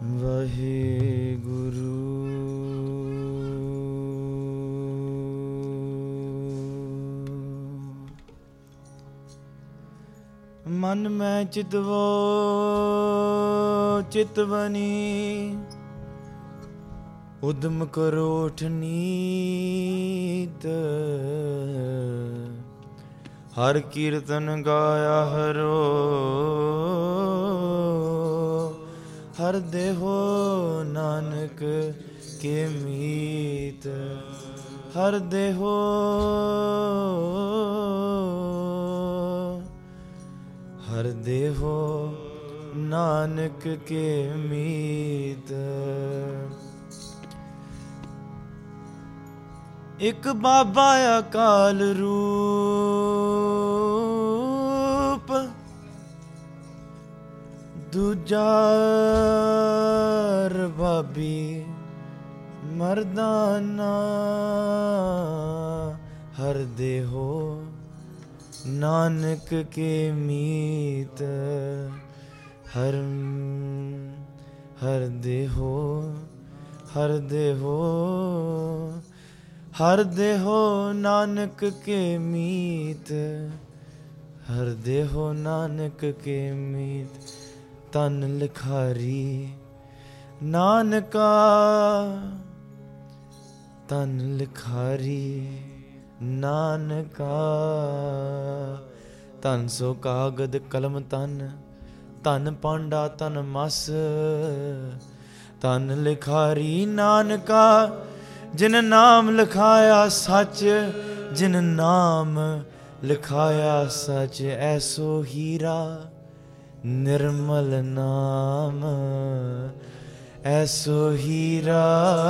ਵਾਹਿਗੁਰੂ। ਮਨ ਮੈਂ ਚਿਤਵੋ ਚਿਤਵਨੀ, ਉਦਮ ਕਰੋ ਠਨੀਤ। ਹਰ ਕੀਰਤਨ ਗਾਇਆ ਹਰੋ, ਹਰ ਦੇਹੋ ਨਾਨਕ ਕੇ ਮੀਤ। ਹਰ ਦੇਹੋ ਹਰ ਦੇਹੋ ਨਾਨਕ ਕੇ ਮੀਤ। ਇੱਕ ਬਾਬਾ ਅਕਾਲ ਰੂਪ, ਦੂਜਾ ਰਬਾਬੀ ਮਰਦਾਨਾ। ਹਰ ਦੇਹੋ ਨਾਨਕ ਕੇ ਮੀਤ। ਹਰ ਦੇਹੋ ਹਰ ਦੇਹੋ ਹਰ ਦੇਹੋ ਨਾਨਕ ਕੇ ਮੀਤ। ਹਰ ਦੇਹੋ ਨਾਨਕ ਕੇ ਮੀਤ। ਤਨ ਲਿਖਾਰੀ ਨਾਨਕਾ, ਤਨ ਲਿਖਾਰੀ ਨਾਨਕਾ। ਧਨ ਸੋ ਕਾਗਦ ਕਲਮ ਤਨ, ਧਨ ਪਾਂਡਾ ਤਨ ਮਸ। ਧਨ ਲਿਖਾਰੀ ਨਾਨਕਾ, ਜਿਨ ਨਾਮ ਲਿਖਾਇਆ ਸੱਚ। ਜਿਨ ਨਾਮ ਲਿਖਾਇਆ ਸੱਚ, ਐਸੋ ਹੀਰਾ ਨਿਰਮਲ ਨਾਮ। ਐਸੋ ਹੀਰਾ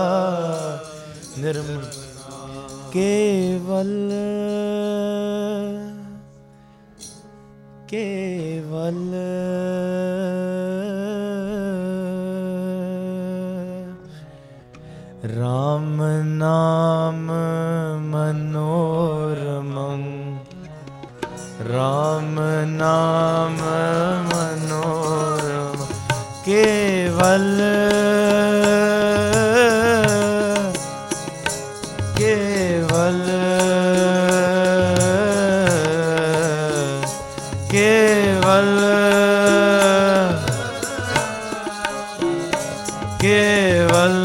ਨਿਰਮਲ ਕੇਵਲ ਕੇਵਲ। ਰਾਮ ਨਾਮ ਮਨੋਰਮੰ, ਰਾਮ ਨਾਮ ਮਨੋਰਮ ਕੇਵਲ। ਕੇਵਲ ਕੇਵਲ ਕੇਵਲ।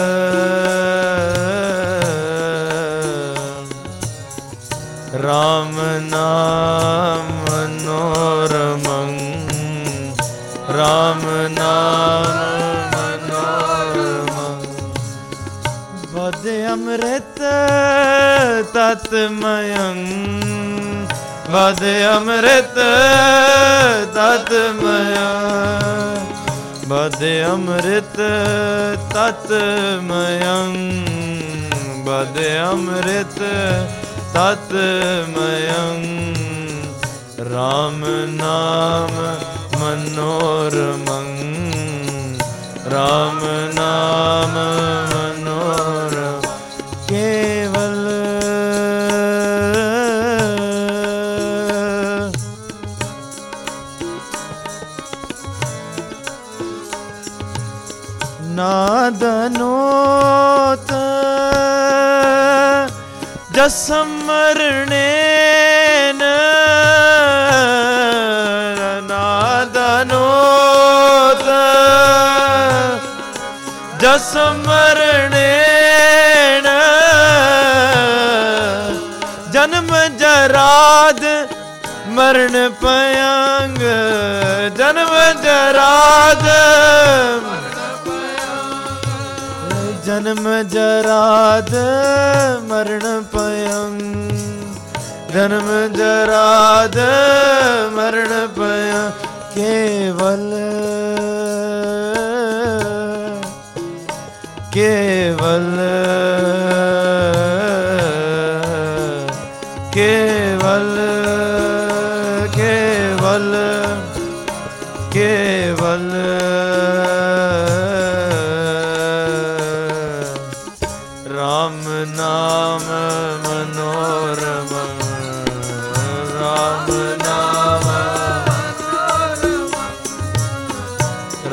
ਰਾਮ ਨਾਮ ਮਨੋਰਮੰ, ਰਾਮ ਨਾਮ ਮਨੋਰਮੰ। ਬਦ ਅੰਮ੍ਰਿਤ ਤਤਮਯੰ, ਬਦ ਅੰਮ੍ਰਿਤ ਤਤਮਯੰ। ਬਦ ਅੰਮ੍ਰਿਤ ਤਤਮਯੰ, ਬਦ ਅੰਮ੍ਰਿਤ ਤਤਮਯੰ। ਰਾਮ ਨਾਮ ਮਨੋਰਮੰ, ਰਾਮ ਨਾਮ ਮਨੋਰਮ ਕੇਵਲ। ਨਾਦਨੋਤ ਜਸਮਰਣੇਨ, ਨਾਦਨੋਤ ਜਸਮਰਣੇਨ। ਜਨਮ ਜਰਾਦ ਮਰਨ ਭਯੰਗ, ਜਨਮ ਜਰਾਦ ਜਨਮ ਜਰਾਦ ਮਰਨ ਭਯੰ। ਜਨਮ ਜਰਾਦ ਮਰਨ ਭਯੰ ਕੇਵਲ। ਕੇਵਲ ਕੇਵਲ ਕੇਵਲ ਕੇਵਲ। ਰਾਮ ਨਾਮ ਮਨੋਰਮੰ, ਰਾਮ ਨਾਮ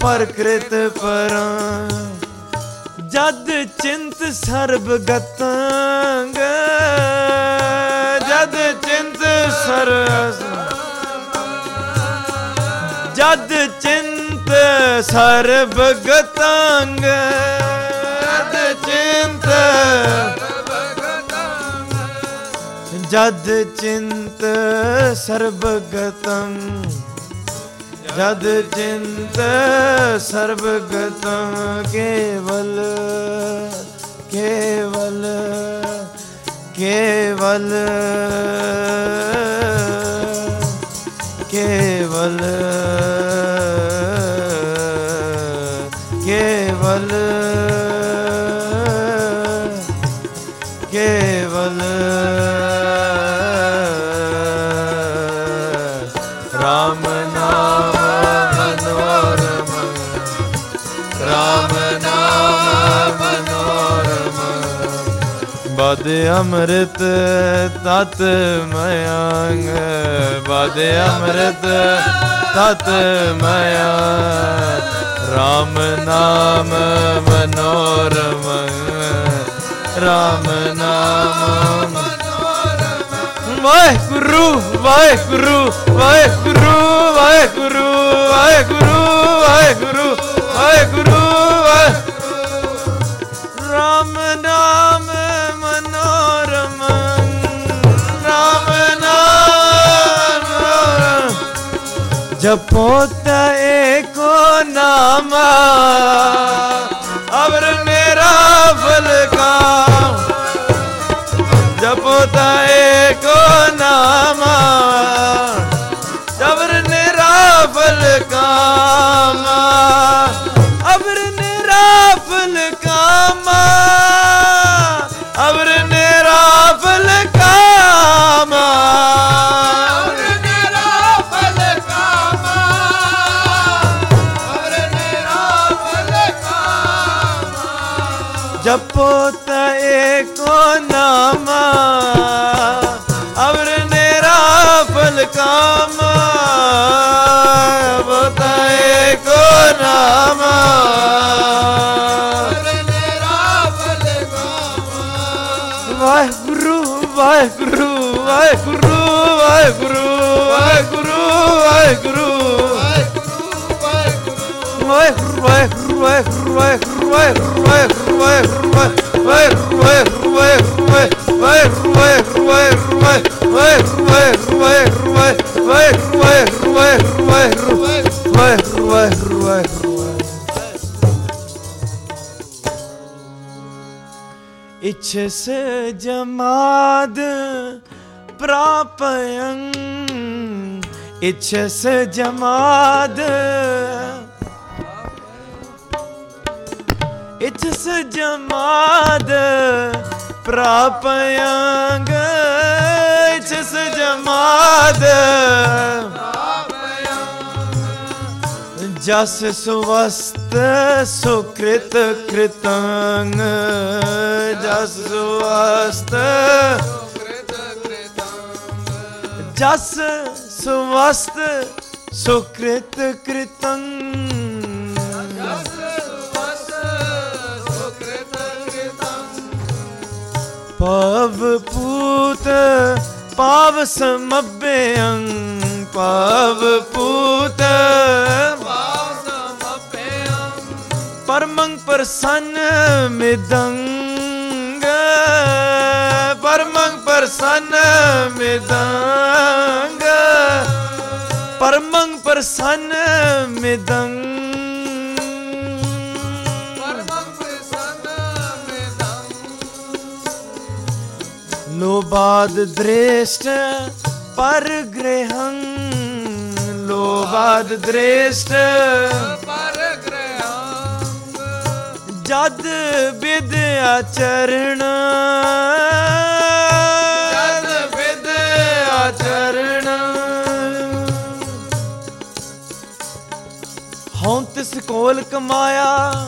ਪ੍ਰਕ੍ਰਿਤ ਪਰਾਂ ਜਦ ਚਿੰਤ ਸਰਬ ਗਤੰਗ ਜਦ ਚਿੰਤ ਜਦ ਚਿੰਤ ਸਰਬ ਗਤੰਗ ਜਦ ਚਿੰਤ ਜਦ ਚਿੰਤ ਸਰਬ ਗਤੰ ਜਦ ਚਿੰਤ ਸਰਬ ਗਤੰ ਕੇਵਲ ਕੇਵਲ ਕੇਵਲ ਕੇਵਲ ਕੇਵਲ ਕੇਵਲ ਰਾਮ ਨਾਮ ਮਨੋਰਮ ਰਾਮ ਨਾਮ ਮਨੋਰਮ ਬਦ ਅੰਮ੍ਰਿਤ ਤਤ ਮਯੰਗ ਬਦ ਅੰਮ੍ਰਿਤ ਤਤ ਮਯੰਗ ਰਾਮ ਨਾਮ ਮਨੋਰਮ ਰਾਮ ਨਾਮ ਵਾਹਿਗੁਰੂ ਵਾਹਿਗੁਰੂ ਵਾਹਿਗੁਰੂ ਵਾਹਿਗੁਰੂ ਵਾਹਿਗੁਰੂ ਵਾਹਿਗੁਰੂ ਵਾਹਿਗੁਰੂ ਰਾਮ ਨਾਮ ਮਨੋਰਮ ਰਾਮ ਨਾਮ ਜਪੋ ਤਾ ਏਕੋ ਨਾਮ ਅਵਰ ਮੇਰਾ ਫਲ ਕਾਮ ਜਪੋ ਤਾ ਏਕੋ ਨਾਮ ਅਵਰ ਮੇਰਾ ਫਲ ਕਾਮ ਅਵਰ ਮੇਰਾ ਫਲ ਕਾਮ ਅਵਰ ਮੇਰਾ ਫਲ ਕਾਮ ਜਪੋ ਤਾ ਏਕੋ ਨਾਮ ਅਵਰ ਮੇਰਾ ਫਲ ਕਾਮ ਜਪੋ ਤਾ ਏਕੋ ਨਾਮ ਅਵਰ ਮੇਰਾ ਫਲ ਕਾਮ ਵਾਹਿਗੁਰੂ ਵਾਹਿਗੁਰੂ ਵਾਹਿਗੁਰੂ ਵਾਹਿਗੁਰੂ ਵਾਹਿਗੁਰੂ ਵਾਹਿਗੁਰੂ ਵਾਹਿਗੁਰੂ ਵਾਹਿਗੁਰੂ ਵਾਹਿਗੁਰੂ ਵਾਹਿਗੁਰੂ ਵਾਹਿਗੁਰੂ इच्छस जमाद प्रापयं इच्छस जमाद इच्छस जमाद प्रापयं इच्छस जमाद जस सुवस्त सुकृत कृतं जस सुवस्त जस सुवस्त सुकृत कृतं पवपूत पाव समभ्यं पवपूत परमं प्रसन्न मिदंग परमं प्रसन्न मिदंग परमं प्रसन्न मिदंग लोबाद दृष्ट परगृहं लोबाद दृष्ट जद विद्या चरण जद विद्या चरण हों तिस कोल कमाया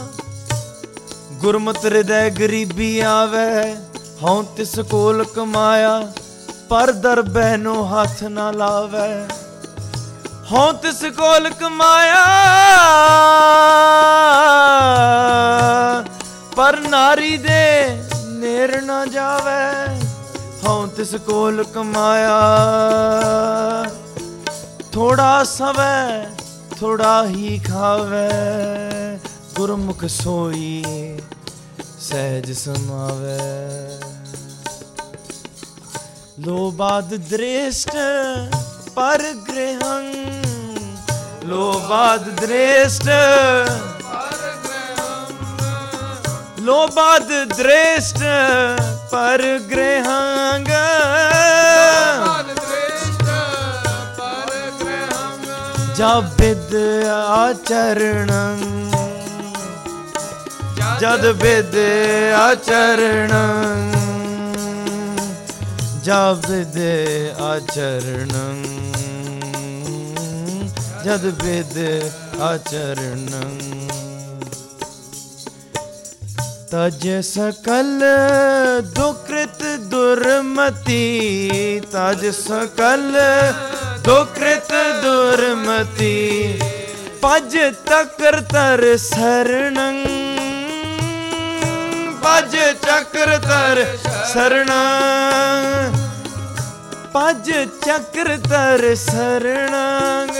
गुरमत हृदय गरीबी आवे हों तिस कोल कमाया पर दर बहनो हाथ ना लावे हों तिस कोल कमाया पर नारी दे नेर न जावे, हूँ तिस कोल कमाया। थोड़ा सवै थोड़ा ही खावे, गुरमुख सोई सहज समावे। लोबाद दृष्ट परगृहं, लोबाद दृष्ट लोबाद दृष्ट परगृहं, जब विद आचरणं, जद विद आचरणं, जब विद आचरणं, जद विद आचरणं। तज सकल दुकृत दुर्मति, तज सकल दुकृत दुर्मति, पज तकर तर शरणं, पज चक्र तर शरणं, पज चक्र तर शरणं,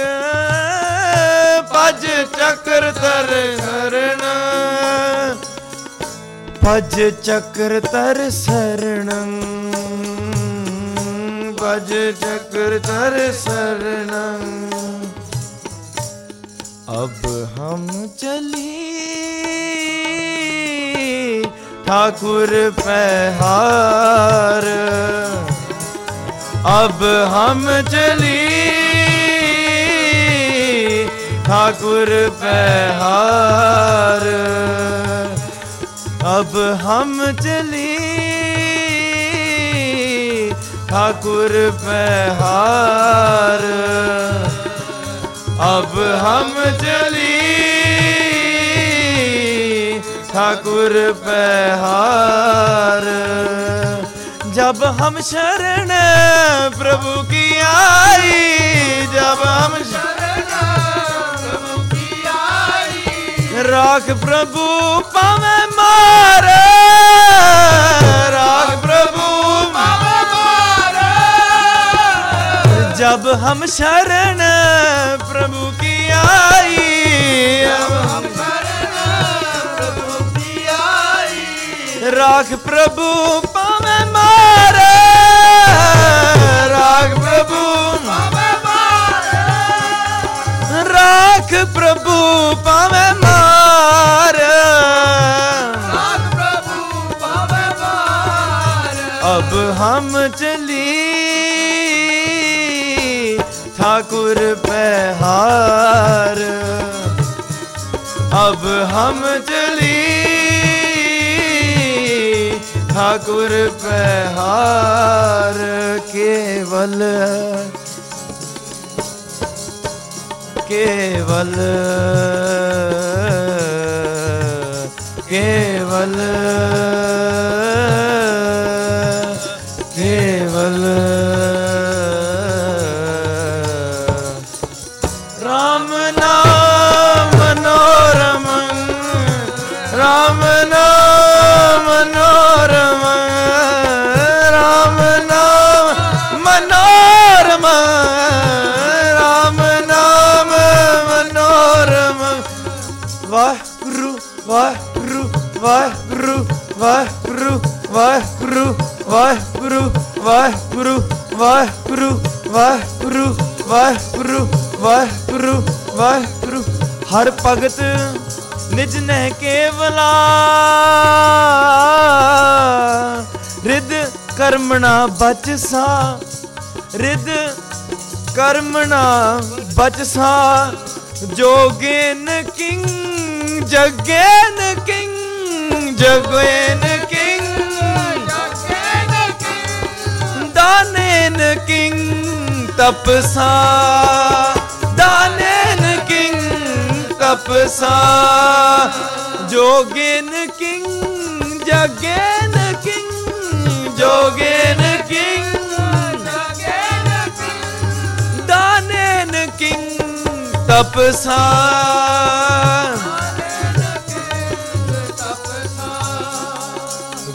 पज चक्र तर शरणं, पज चक्र तर शरणं, पज चक्र तर शरणं। अब हम चली ठाकुर पहार, अब हम चली ठाकुर पहार, अब हम चली ठाकुर पहार, अब हम चली ठाकुर पहार। जब हम शरण प्रभु की आई, जब हम शरण प्रभु की आई, राख प्रभु पावे मारे, राख प्रभु पावे मारे। जब हम शरण प्रभु की आई, अब हम राख प्रभु पावे मारे, राख प्रभु पावे मारे, राख प्रभु पावे मारे, राख प्रभु पावे मारे। अब हम चली ठाकुर पहार, अब हम चली ठाकुर पहार। केवल केवल केवल केवल राम नाम मनोरम, राम नाम मनोरम, राम नाम मनोरम, राम नाम मनोरम। वाहगुरु वाहगुरु वाहगुरु वाहगुरु वाहगुरु वाहगुरु वाहगुरु वाहगुरु वाहगुरु वाहगुरु वाहगुरु वाहगुरु। हर भगत निज ने केवला, रिद कर्मणा बचसा, रिद कर्मणा बचसा। जोगेन किंग जगेन किंग, जगेन किंग दानेन किंग तपसा, दानेन किंग तपसा। जोगेन किंग जगेन किंग, जोगेन किंग दानेन किंग तपसा।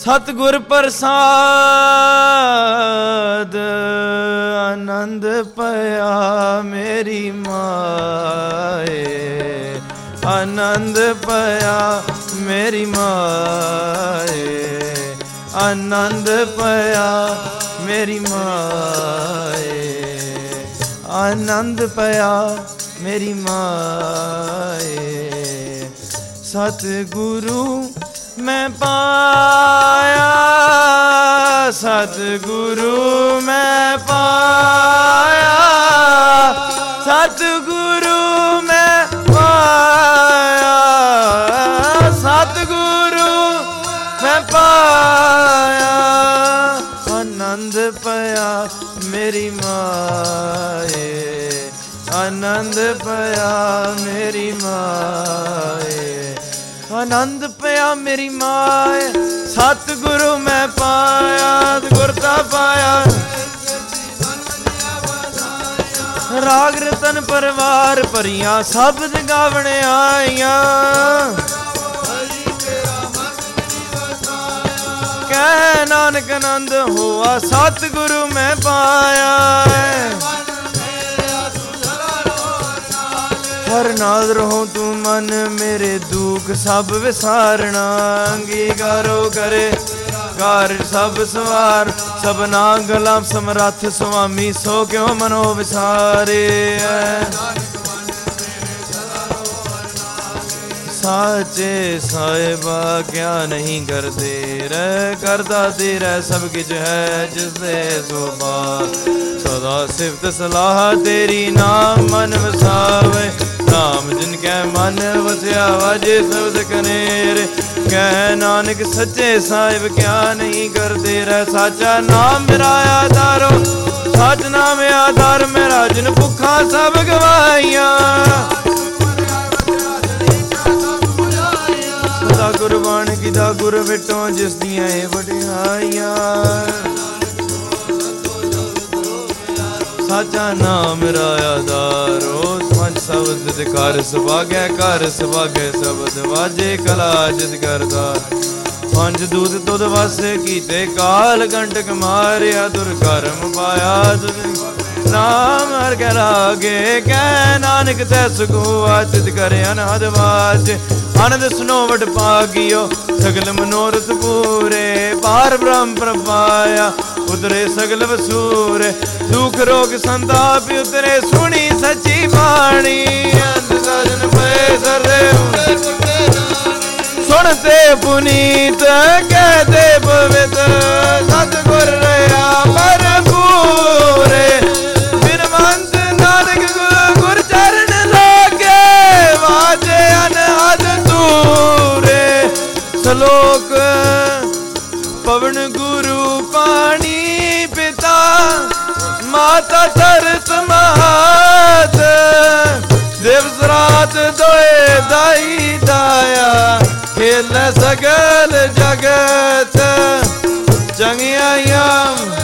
सतगुर प्रसाद आनंद पया मेरी माए, आनंद पया मेरी माए, आनंद पया मेरी माए, आनंद पया मेरी माए। सतगुरु मैं पाया, सतगुरु मैं पाया, सतगुरु मैं पाया, सतगुरु मैं पाया, आनंद पया मेरी माए, आनंद पया मेरी माए, आनंद पया मेरी माए। सतगुरु मैं पाया, गुरता पाया, राग रतन परिवार भरिया शब्द गावने आईया, कह नानक आनंद हुआ सतगुरु मैं पाया। हर नाद रहो तू मन मेरे दुख सब विसारना, अंगीकारो करे कार सब सवार, सबना गला समरथ स्वामी सो क्यों मनो विसारे। साचे साहिबा क्या नहीं करते रे, करता तेरा सब कुछ है जिससे शोभा, सदा सिफत सलाह तेरी नाम मन वसावे, नाम जिनके मन वसया वाजे शब्द कनेर। कह नानक सच्चे साहिब क्या नहीं करते रे, साचा नाम मेरा आधारो, सच नाम आधार मेरा जिन भुखा सब गवाइया। गुरबाणी की दा गुर बिटो जिस दियां वडियाइयां, साचा नाम राया दारो, पंज शब्द कर सुभागे, कर सुभागे शब्द वाजे कला जित करदा। पंज दूत तुद वस कीते काल कंटक मारिया, दुर्कर्म पाया नाम हर के लागे। कह नानक तै सुखुआ चित करे अनहद वाज, आनंद सुनोवट पागियो सगल मनोरथ पूरे। पार ब्रह्म प्रपाया उतरे सगल वसूरे, दुख रोग संताप उतरे सुनी सच्ची बाणी। साजन पे सरे सुनते पुनीत कहते पवित्र, सतगुर रहा भरपूरे। बिनवंत नानक गुर चरण लागे, वाजे अनहद दूरे। श्लोक पवन गुरु पानी पिता, माता चरत महात। दिवस रात दोए दाई दाया, खेल सगल जगत। चंगिया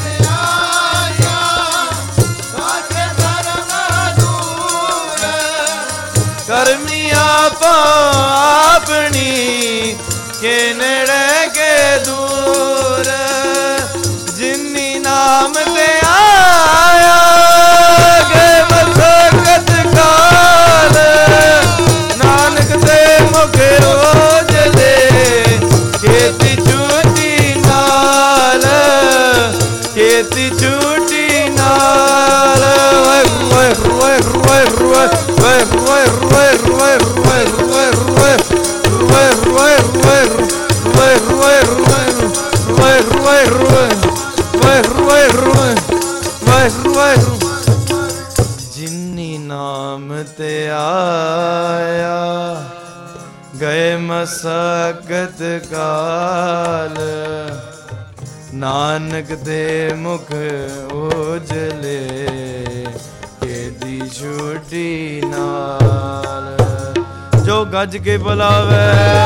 करमिया अपनी के नेड़े के दूर। जिन्नी नाम ते आया गे मसकत काल, नानक ते मुख ओजले खेती छूटी नाल, खेती छूटी नाल। जिन्नी नाम ते आया गए मसकत काल, नानक दे मुख ओजले केदी छुटी नाल। जो गज के बुलावे